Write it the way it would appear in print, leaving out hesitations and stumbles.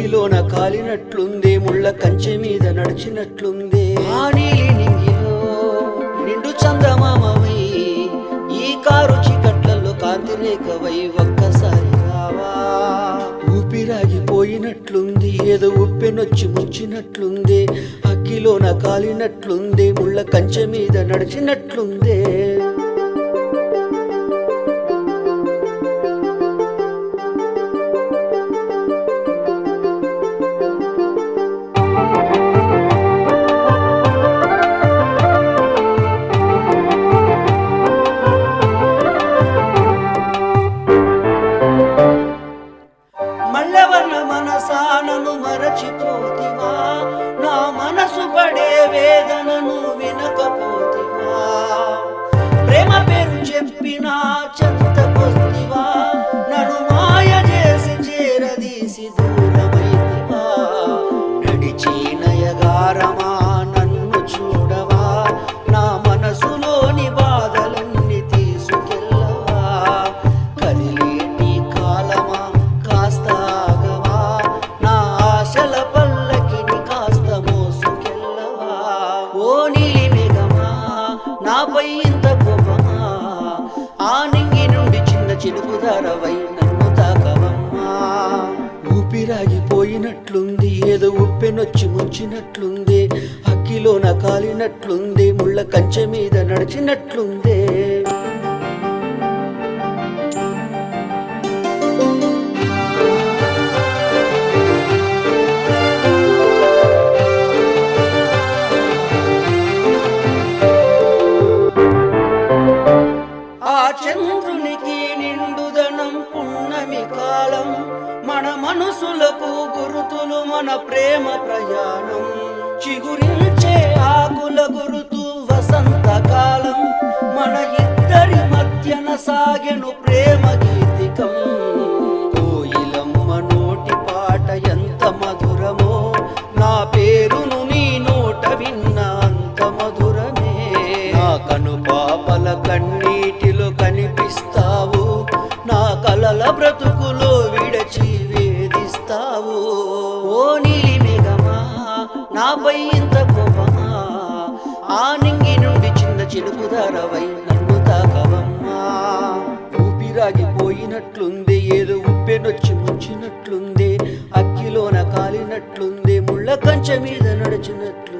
అగ్గిలోన కాలినట్లుందే, ముళ్ళ కంచె మీద నడిచినట్లుందే. ఆ నీలి నింగిలో నిండు చందమామవై, ఈ కారు చీకట్లలో కాంతి రేఖవై ఒక్కసారి రావా. ఊపిరాగిపోయినట్లుంది, ఏదో ఉప్పెనొచ్చి ముంచినట్లుందే, అగ్గిలోన కాలినట్లుందే, ముళ్ళ కంచె మీద నడిచినట్లుందే. మల్లవన్న మనసానను మరచిపోతివా, నా మనసు పడే వేదనను వినకపోతివా. ప్రేమ పేరు చెప్పినా చెంతకొస్తివా, నన్ను మాయ చేసి చేరదీసి దూరమైతివా. నడిచి నయగారమా నన్ను చూడవా, నా మనసులోని బాధలన్నీ తీసుకెళ్ళవా. కదిలేటి కాలమా కాస్త ఆగవా, నా ఆశల పల్లకిని కాస్త మోసుకెళ్ళవా. ఓ నీలి మేఘమా నాపై ఇంత కోపమా, ఆ నింగి నుండి చిన్న చిలుకు ధారవై నన్ను తాకవమ్మా. ఊపిరాగిపోయినట్లుంది, ఏదో ఉప్పెనొచ్చి ముంచినట్లుందే, అగ్గిలోన కాలినట్లుందే, ముళ్ళ కంచె మీద నడిచినట్లుందే. ఆ చంద్రునికి నిండుదనం పున్నమి కాలం, మన మనసులకు గురుతులు మన ప్రేమ ప్రయాణం. చిగురించే ఆకుల గురుతు వసంతకాలం, మన ఇద్దరి మధ్యన సాగెను ప్రేమ గీతికం. కోయిలమ్మ నోటి పాట ఎంత మధురమో, నా పేరును నీ నోట విన్న అంత మధురమే. నా కనుపాపల కన్నీటిలో కనిపిస్తావు, నా కలల బ్రతుకులో విడచి వేధిస్తావు. ఓ నీలి మేఘమా నాపై ఇంత కోపమా, ఆ నింగి నుండి చిన్న చిలుకు ధారవై నన్ను తాకవమ్మా. ఊపిరాగిపోయినట్లుందే, ఏదో ఉప్పెనొచ్చి ముంచినట్లుందే, అగ్గిలోన కాలినట్లుందే, ముళ్ళ కంచె మీద నడిచినట్లు.